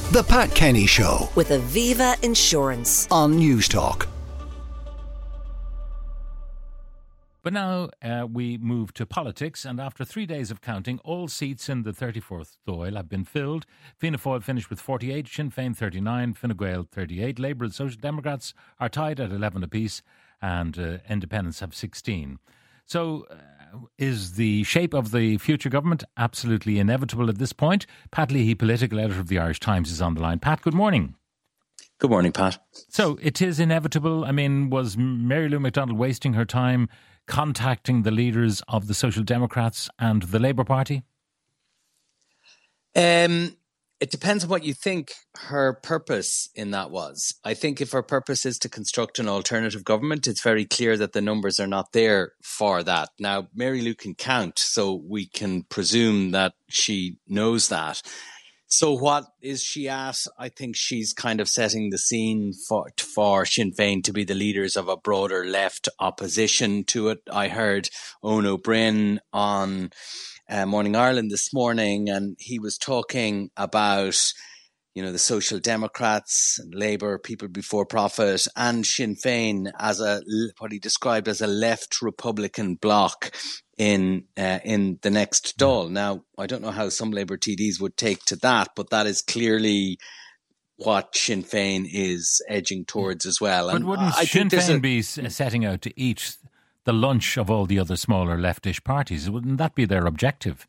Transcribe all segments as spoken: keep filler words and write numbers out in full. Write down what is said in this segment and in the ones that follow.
The Pat Kenny Show with Aviva Insurance on Newstalk. But now uh, we move to politics, and after three days of counting, all seats in the thirty-fourth Dáil have been filled. Fianna Fáil finished with forty-eight, Sinn Féin thirty-nine, Fine Gael thirty-eight, Labour and Social Democrats are tied at eleven apiece, and uh, Independents have sixteen. So uh, is the shape of the future government absolutely inevitable at this point? Pat Leahy, political editor of the Irish Times, is on the line. Pat, good morning. Good morning, Pat. So it is inevitable. I mean, was Mary Lou McDonald wasting her time contacting the leaders of the Social Democrats and the Labour Party? Um, it depends on what you think her purpose in that was. I think if her purpose is to construct an alternative government, it's very clear that the numbers are not there for that. Now, Mary Lou can count, so we can presume that she knows that. So what is she at? I think she's kind of setting the scene for, for Sinn Féin to be the leaders of a broader left opposition to it. I heard Eoin O'Brien on uh, Morning Ireland this morning, and he was talking about, you know, the Social Democrats and Labour, People Before Profit, and Sinn Féin as a, what he described as a left Republican bloc in uh, in the next Dáil. Now, I don't know how some Labour T Ds would take to that, but that is clearly what Sinn Féin is edging towards as well. And but wouldn't I Sinn Féin a, be setting out to eat the lunch of all the other smaller leftish parties? Wouldn't that be their objective?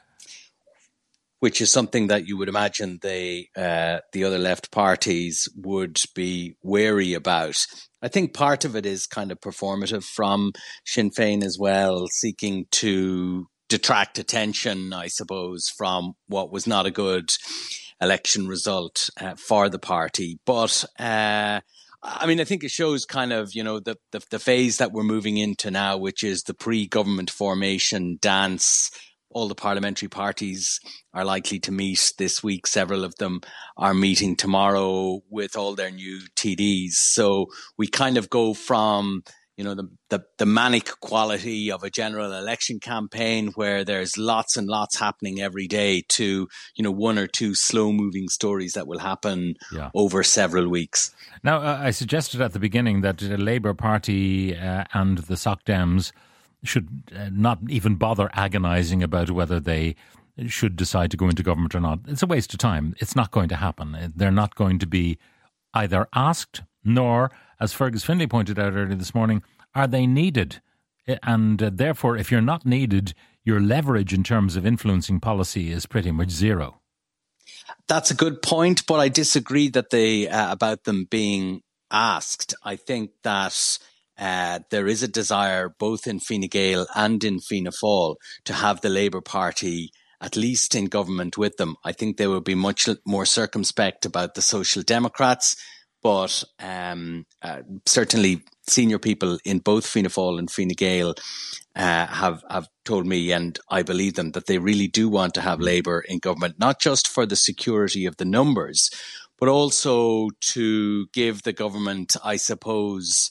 Which is something that you would imagine the uh, the other left parties would be wary about. I think part of it is kind of performative from Sinn Féin as well, seeking to detract attention, I suppose, from what was not a good election result uh, for the party. But uh, I mean, I think it shows kind of, you know, the, the the phase that we're moving into now, which is the pre-government formation dance. All the parliamentary parties are likely to meet this week. Several of them are meeting tomorrow with all their new T Ds. So we kind of go from, you know, the, the, the manic quality of a general election campaign where there's lots and lots happening every day to, you know, one or two slow moving stories that will happen yeah. over several weeks. Now, uh, I suggested at the beginning that the Labour Party uh, and the Soc Dems should uh, not even bother agonising about whether they should decide to go into government or not. It's a waste of time. It's not going to happen. They're not going to be either asked nor, as Fergus Finlay pointed out earlier this morning, are they needed. And uh, therefore, if you're not needed, your leverage in terms of influencing policy is pretty much zero. That's a good point, but I disagree that they uh, about them being asked. I think that Uh, there is a desire both in Fine Gael and in Fianna Fáil to have the Labour Party at least in government with them. I think they will be much more circumspect about the Social Democrats, but um, uh, certainly senior people in both Fianna Fáil and Fine Gael uh, have, have told me, and I believe them, that they really do want to have Labour in government, not just for the security of the numbers, but also to give the government, I suppose,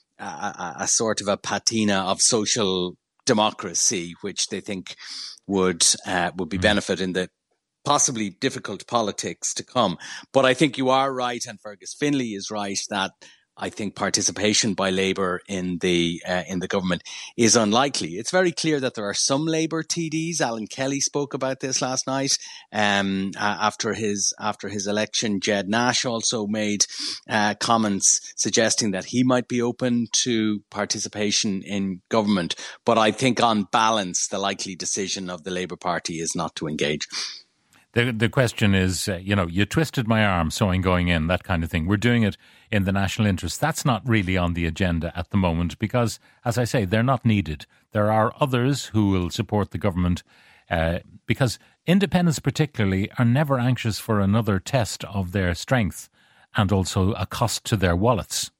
A, a sort of a patina of social democracy, which they think would uh, would be benefit in the possibly difficult politics to come. But I think you are right, and Fergus Finlay is right, that I think participation by Labour in the uh, in the government is unlikely. It's very clear that there are some Labour T Ds. Alan Kelly spoke about this last night um, uh, after his after his election. Jed Nash also made uh, comments suggesting that he might be open to participation in government. But I think on balance, the likely decision of the Labour Party is not to engage. The the question is, uh, you know, you twisted my arm, so I'm going in, that kind of thing. We're doing it in the national interest. That's not really on the agenda at the moment because, as I say, they're not needed. There are others who will support the government uh, because independents particularly are never anxious for another test of their strength and also a cost to their wallets.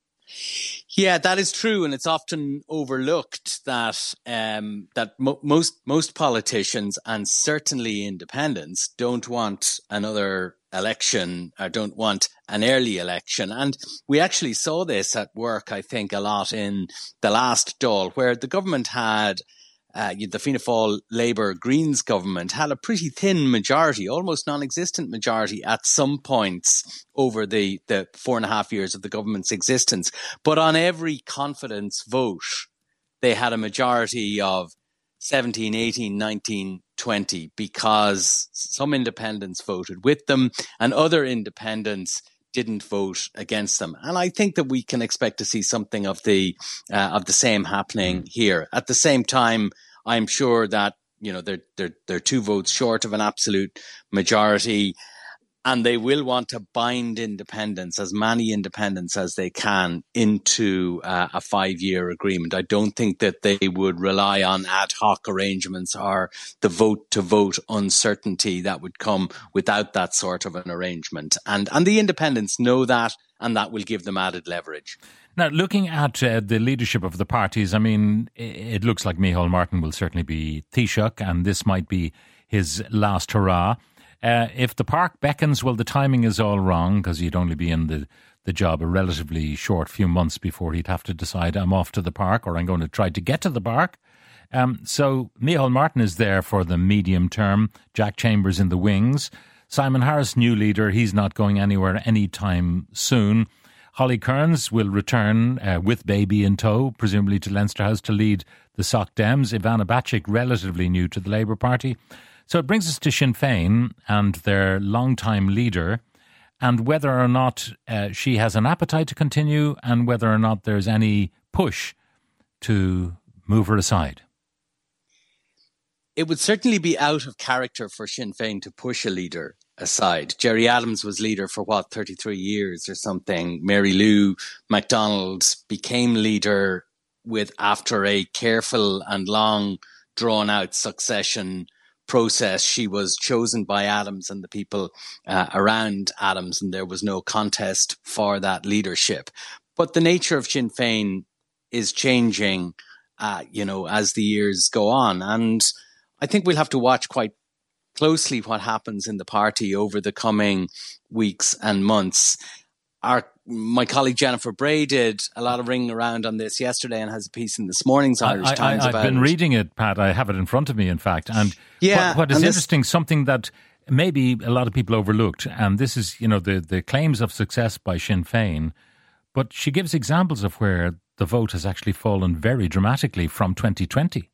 Yeah, that is true, and it's often overlooked that um, that mo- most most politicians and certainly independents don't want another election or don't want an early election. And we actually saw this at work, I think, a lot in the last Dáil, where the government had uh, the Fianna Fáil Labour Greens government had a pretty thin majority, almost non-existent majority at some points over the, the four and a half years of the government's existence. But on every confidence vote, they had a majority of seventeen, eighteen, nineteen, twenty, because some independents voted with them and other independents didn't vote against them. And I think that we can expect to see something of the uh, of the same happening here. At the same time, I'm sure that, you know, they're, they're, they're two votes short of an absolute majority, and they will want to bind independents, as many independents as they can, into uh, a five-year agreement. I don't think that they would rely on ad hoc arrangements or the vote-to-vote uncertainty that would come without that sort of an arrangement. And, and the independents know that, and that will give them added leverage. Now, looking at uh, the leadership of the parties, I mean, it looks like Micheál Martin will certainly be Taoiseach, and this might be his last hurrah. Uh, if the park beckons, well, the timing is all wrong, because he'd only be in the, the job a relatively short few months before he'd have to decide, I'm off to the park, or I'm going to try to get to the park. Um, so Micheál Martin is there for the medium term. Jack Chambers in the wings. Simon Harris, new leader, he's not going anywhere anytime soon. Holly Cairns will return uh, with baby in tow, presumably to Leinster House, to lead the Soc Dems. Ivana Bacik, relatively new to the Labour Party. So it brings us to Sinn Féin and their long-time leader, and whether or not uh, she has an appetite to continue, and whether or not there's any push to move her aside. It would certainly be out of character for Sinn Féin to push a leader aside. Gerry Adams was leader for, what, thirty-three years or something. Mary Lou MacDonald became leader with after a careful and long, drawn-out succession process. She was chosen by Adams and the people uh, around Adams, and there was no contest for that leadership. But the nature of Sinn Féin is changing, uh, you know, as the years go on. And I think we'll have to watch quite closely what happens in the party over the coming weeks and months. Our My colleague Jennifer Bray did a lot of ringing around on this yesterday and has a piece in this morning's Irish I, Times I, I've about been it. reading it, Pat. I have it in front of me, in fact. And yeah, what, what is and interesting, this, something that maybe a lot of people overlooked, and this is, you know, the, the claims of success by Sinn Féin, but she gives examples of where the vote has actually fallen very dramatically from twenty twenty.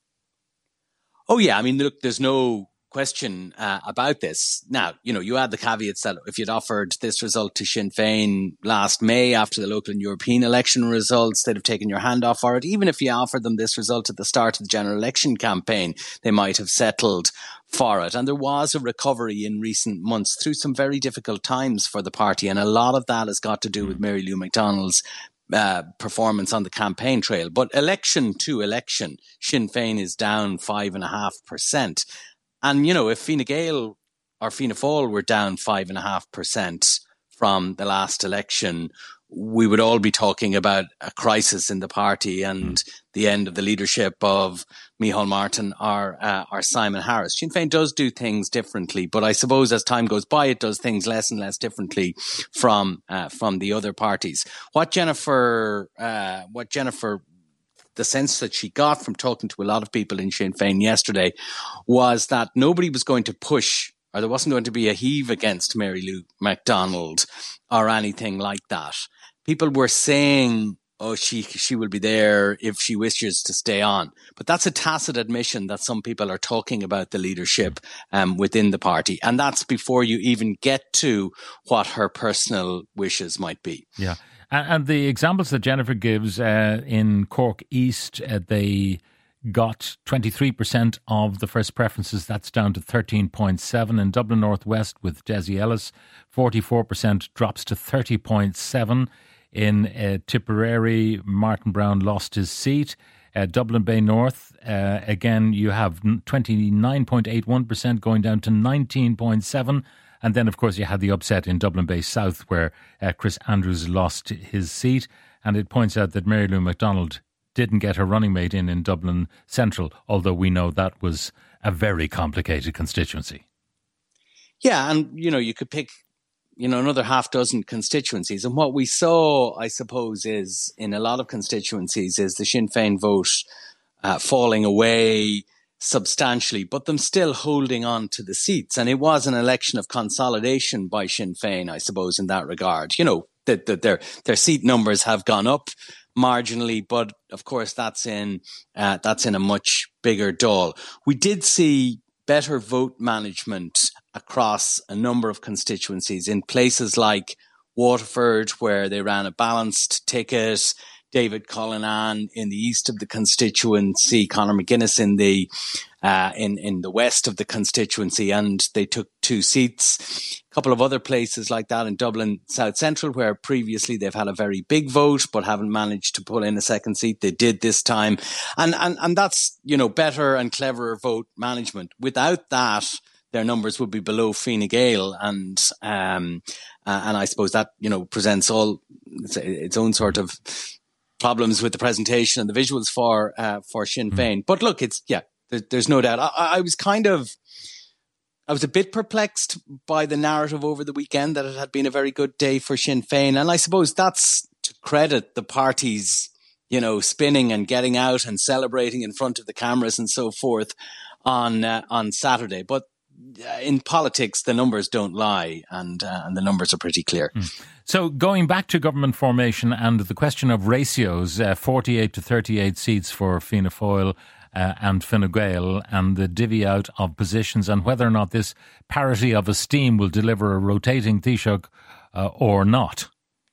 Oh, yeah. I mean, look, there's no question uh, about this. Now, you know, you add the caveats that if you'd offered this result to Sinn Féin last May after the local and European election results, they'd have taken your hand off for it. Even if you offered them this result at the start of the general election campaign, they might have settled for it. And there was a recovery in recent months through some very difficult times for the party. And a lot of that has got to do with Mary Lou MacDonald's Uh, performance on the campaign trail. But election to election, Sinn Féin is down five and a half percent. And, you know, if Fine Gael or Fianna Fáil were down five and a half percent from the last election, we would all be talking about a crisis in the party and the end of the leadership of Micheál Martin or, uh, or Simon Harris. Sinn Féin does do things differently, but I suppose as time goes by, it does things less and less differently from uh, from the other parties. What Jennifer, uh, what Jennifer, the sense that she got from talking to a lot of people in Sinn Féin yesterday was that nobody was going to push, or there wasn't going to be a heave against Mary Lou MacDonald or anything like that. People were saying, oh, she she will be there if she wishes to stay on. But that's a tacit admission that some people are talking about the leadership um, within the party. And that's before you even get to what her personal wishes might be. Yeah. And, and the examples that Jennifer gives uh, in Cork East, uh, they got twenty-three percent of the first preferences. That's down to thirteen point seven. In Dublin North West with Desi Ellis, forty-four percent drops to thirty point seven. In uh, Tipperary, Martin Brown lost his seat. Uh, Dublin Bay North, uh, again, you have twenty-nine point eight one percent going down to nineteen point seven. And then, of course, you had the upset in Dublin Bay South where uh, Chris Andrews lost his seat. And it points out that Mary Lou MacDonald didn't get her running mate in in Dublin Central, although we know that was a very complicated constituency. Yeah, and, you know, you could pick you know, another half dozen constituencies. And what we saw, I suppose, is in a lot of constituencies is the Sinn Féin vote uh, falling away substantially, but them still holding on to the seats. And it was an election of consolidation by Sinn Féin, I suppose, in that regard. You know, that the, their their seat numbers have gone up marginally, but of course that's in uh, that's in a much bigger Dáil. We did see better vote management across a number of constituencies in places like Waterford, where they ran a balanced ticket. David Cullinane in the east of the constituency, Conor McGuinness in the uh, in in the west of the constituency, and they took two seats. A couple of other places like that in Dublin South Central, where previously they've had a very big vote but haven't managed to pull in a second seat. They did this time, and and and that's, you know, better and cleverer vote management. Without that, their numbers would be below Fine Gael, and um, uh, and I suppose that, you know, presents all its, its own sort of problems with the presentation and the visuals for uh, for Sinn Féin. Mm. But look, it's yeah, there, there's no doubt. I, I was kind of, I was a bit perplexed by the narrative over the weekend that it had been a very good day for Sinn Féin, and I suppose that's to credit the parties, you know, spinning and getting out and celebrating in front of the cameras and so forth on uh, on Saturday. But in politics, the numbers don't lie, and uh, and the numbers are pretty clear. Mm. So going back to government formation and the question of ratios, uh, forty-eight to thirty-eight seats for Fianna Fáil uh, and Fine Gael, and the divvy out of positions, and whether or not this parity of esteem will deliver a rotating Taoiseach uh, or not.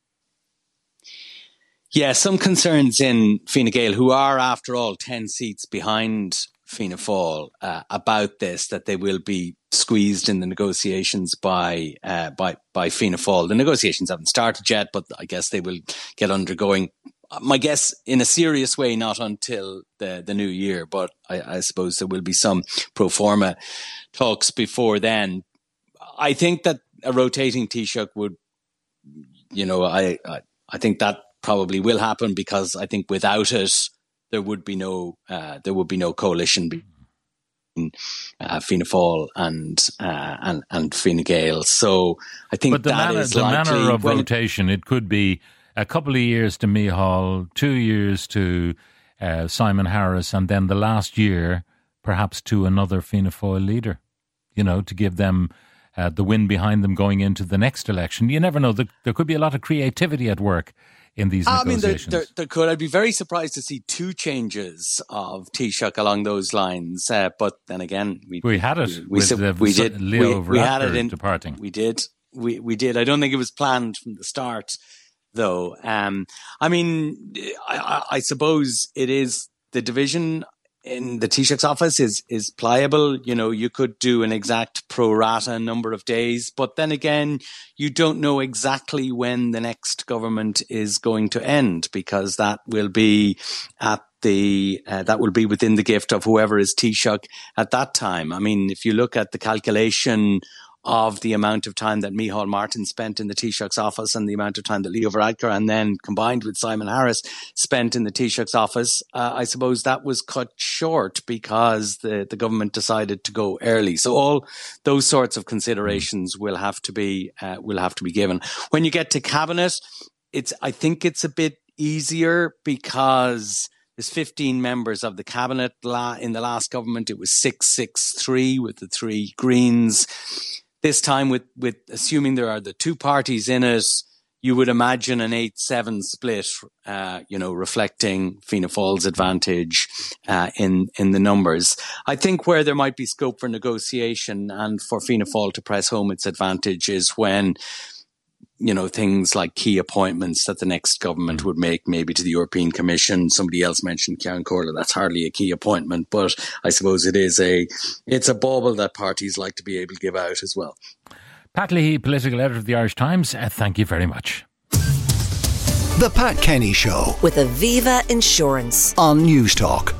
Yeah, some concerns in Fine Gael, who are, after all, ten seats behind Fianna Fáil, uh, about this, that they will be squeezed in the negotiations by uh, by by Fianna Fáil. The negotiations haven't started yet, but I guess they will get undergoing. My guess, in a serious way, not until the, the new year, but I, I suppose there will be some pro forma talks before then. I think that a rotating Taoiseach would, you know, I, I I think that probably will happen, because I think without it, there would be no uh, there would be no coalition between uh, Fianna Fáil and uh, and and Fine Gael. So I think but the that manner, is the likely. manner of when, rotation. It could be a couple of years to Micheál, two years to uh, Simon Harris, and then the last year perhaps to another Fianna Fáil leader. You know, to give them uh, the wind behind them going into the next election. You never know. There, there could be a lot of creativity at work in these I mean, negotiations. there, there, there could. I'd be very surprised to see two changes of Taoiseach along those lines. Uh, but then again, we we had it. We, with, uh, we did. Leo we, we had it in departing. We did. We we did. I don't think it was planned from the start, though. Um, I mean, I, I suppose it is the division in the Taoiseach's office is is pliable. You know, you could do an exact pro rata number of days, but then again, you don't know exactly when the next government is going to end, because that will be at the uh, that will be within the gift of whoever is Taoiseach at that time. I mean, if you look at the calculation of the amount of time that Micheál Martin spent in the Taoiseach's office and the amount of time that Leo Varadkar, and then combined with Simon Harris, spent in the Taoiseach's office, uh, I suppose that was cut short because the, the government decided to go early. So all those sorts of considerations will have to be uh, will have to be given. When you get to cabinet, it's I think it's a bit easier because there's fifteen members of the cabinet. In the last government, it was six six three with the three Greens. This time, with, with assuming there are the two parties in it, you would imagine an eight seven split, uh, you know, reflecting Fianna Fáil's advantage uh, in, in the numbers. I think where there might be scope for negotiation and for Fianna Fáil to press home its advantage is when, you know, things like key appointments that the next government would make, maybe to the European Commission. Somebody else mentioned Ciaran Corley. That's hardly a key appointment, but I suppose it is a, it's a bauble that parties like to be able to give out as well. Pat Leahy, political editor of the Irish Times, uh, thank you very much. The Pat Kenny Show with Aviva Insurance on News Talk.